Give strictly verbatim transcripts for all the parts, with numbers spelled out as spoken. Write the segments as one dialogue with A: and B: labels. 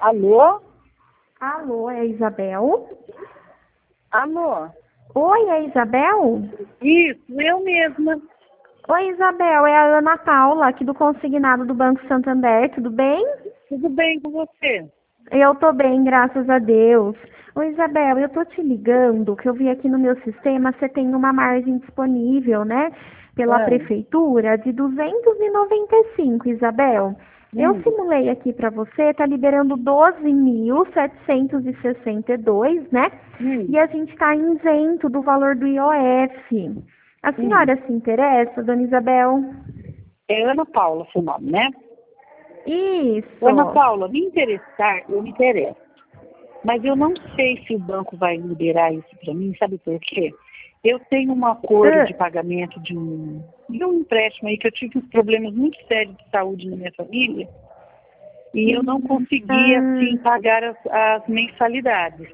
A: Alô?
B: Alô, é a Isabel?
A: Alô?
B: Oi, é a Isabel?
A: Isso, eu mesma.
B: Oi, Isabel, é a Ana Paula, aqui do consignado do Banco Santander, tudo bem?
A: Tudo bem com você?
B: Eu tô bem, graças a Deus. Oi, Isabel, eu tô te ligando, que eu vi aqui no meu sistema, você tem uma margem disponível, né, pela
A: Ah,
B: prefeitura de duzentos e noventa e cinco, Isabel. Eu
A: hum,
B: simulei aqui para você, tá liberando doze mil setecentos e sessenta e dois, né?
A: hum,
B: E a gente está isento do valor do I O F. A
A: hum.
B: senhora se interessa, dona Isabel?
A: É Ana Paula seu nome, né? Ana
B: Isso.
A: Paula, me interessar, eu me interesso. Mas eu não sei se o banco vai liberar isso para mim, sabe por quê? Eu tenho um acordo
B: Ah,
A: de pagamento de um, de um empréstimo aí que eu tive uns problemas muito sérios de saúde na minha família e eu não conseguia, assim,
B: ah,
A: pagar as, as mensalidades.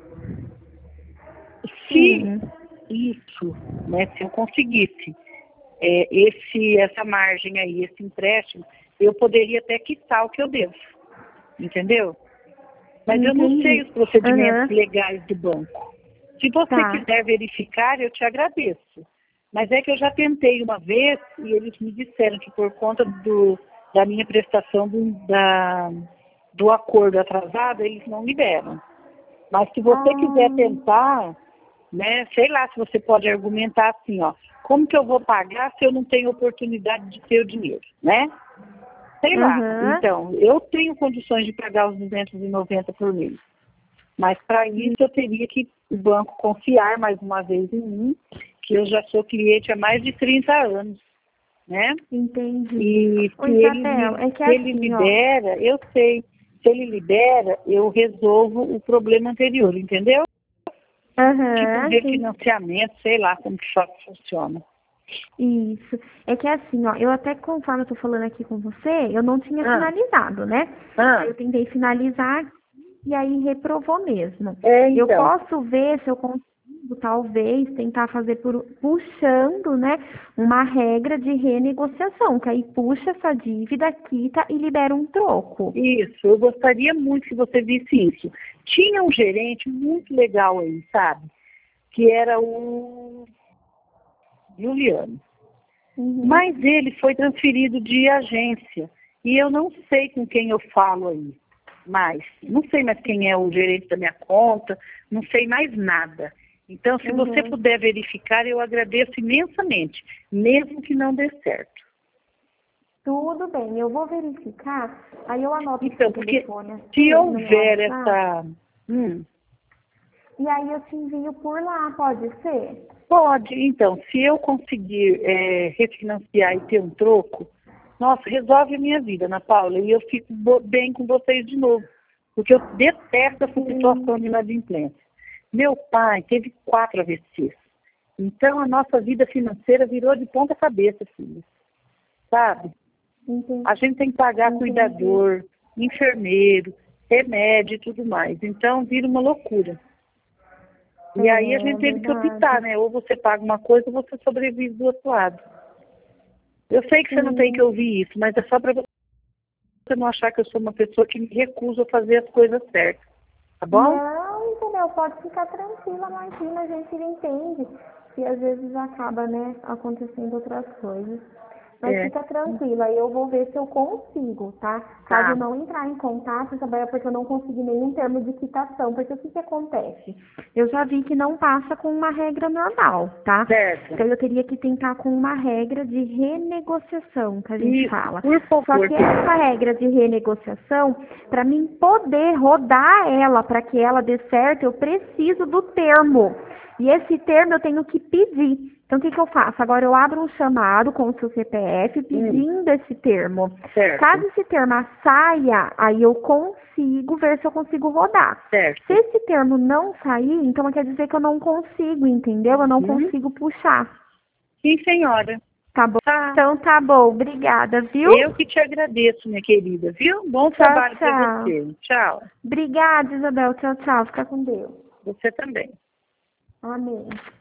A: Se
B: sim.
A: isso, né, se eu conseguisse é, esse, essa margem aí, esse empréstimo, eu poderia até quitar o que eu devo, entendeu? Mas eu não sei
B: Entendi.
A: os procedimentos
B: Aham.
A: legais do banco. Se você
B: Tá.
A: quiser verificar, eu te agradeço. Mas é que eu já tentei uma vez e eles me disseram que por conta do, da minha prestação do, da, do acordo atrasado, eles não liberam. Mas se você quiser
B: Ah,
A: tentar, né, sei lá se você pode argumentar assim, ó, como que eu vou pagar se eu não tenho oportunidade de ter o dinheiro, né? Sei lá.
B: aham.
A: Então, eu tenho condições de pagar os duzentos e noventa por mês. Mas para isso eu teria que o banco confiar mais uma vez em mim, que eu já sou cliente há mais de trinta anos, né?
B: Entendi.
A: E
B: Ô,
A: se ele,
B: Isabel,
A: me-
B: é que
A: se ele
B: assim, ó.
A: libera, eu sei. Se ele libera, eu resolvo o problema anterior, entendeu? Tipo um
B: Aham, sim.
A: refinanciamento, sei lá como que só funciona.
B: Isso. É que assim, ó, eu até conforme eu tô falando aqui com você, eu não tinha
A: Ah,
B: finalizado, né? Aí
A: ah,
B: eu tentei finalizar e aí reprovou mesmo.
A: é
B: Eu
A: então.
B: posso ver se eu consigo, talvez, tentar fazer por, puxando, né, uma regra de renegociação, que aí puxa essa dívida, quita e libera um troco.
A: Isso, eu gostaria muito que você visse isso. Tinha um gerente muito legal aí, sabe? Que era o Juliano.
B: Uhum.
A: Mas ele foi transferido de agência. E eu não sei com quem eu falo aí mais. Não sei mais quem é o gerente da minha conta, não sei mais nada. Então, se você
B: Uhum.
A: puder verificar, eu agradeço imensamente, mesmo que não dê certo.
B: Tudo bem, eu vou verificar, aí eu anoto o seu
A: Então, porque
B: telefone
A: se
B: aqui no meu
A: houver
B: WhatsApp,
A: essa... Hum,
B: e aí eu te envio por lá, pode ser?
A: pode, então, se eu conseguir é, refinanciar e ter um troco, nossa, resolve a minha vida, Ana Paula, e eu fico bo- bem com vocês de novo, porque eu detesto essa
B: Sim,
A: situação de inadimplência. Meu pai teve quatro A V Cs, então a nossa vida financeira virou de ponta cabeça, filho, sabe?
B: entendi.
A: A gente tem que pagar
B: entendi.
A: cuidador, enfermeiro, remédio e tudo mais, então vira uma loucura. E aí a
B: É
A: gente teve que optar,
B: verdade.
A: né? Ou você paga uma coisa ou você sobrevive do outro lado. Eu sei que você não tem que
B: Sim.
A: ouvir isso, mas é só para você não achar que eu sou uma pessoa que me recusa a fazer as coisas certas. Tá bom?
B: Não, entendeu? Pode ficar tranquila, imagina, a gente entende que às vezes acaba, né, acontecendo outras coisas. Mas
A: É.
B: fica tranquila, eu vou ver se eu consigo, tá? Caso eu
A: Tá.
B: não entrar em contato, Isabela, porque eu não consegui nenhum termo de quitação, porque o que que acontece? Eu já vi que não passa com uma regra normal, tá?
A: Certo.
B: Então eu teria que tentar com uma regra de renegociação, que a gente
A: Isso,
B: fala.
A: por
B: Só
A: favor.
B: que essa regra de renegociação, para mim poder rodar ela para que ela dê certo, eu preciso do termo. E esse termo eu tenho que pedir. Então, o que, que eu faço? Agora eu abro um chamado com o seu C P F
A: Hum,
B: pedindo esse termo.
A: certo,
B: Caso esse termo saia, aí eu consigo ver se eu consigo rodar. Se
A: certo.
B: esse termo não sair, então quer dizer que eu não consigo, entendeu? Eu não
A: Uhum.
B: consigo puxar.
A: Sim, senhora.
B: Tá bom?
A: Tá.
B: Então tá bom. Obrigada, viu?
A: Eu que te agradeço, minha querida, viu? Bom
B: Tchau,
A: trabalho para
B: tchau.
A: você. Tchau.
B: Obrigada, Isabel. Tchau, tchau. Fica com Deus.
A: Você também.
B: Amém.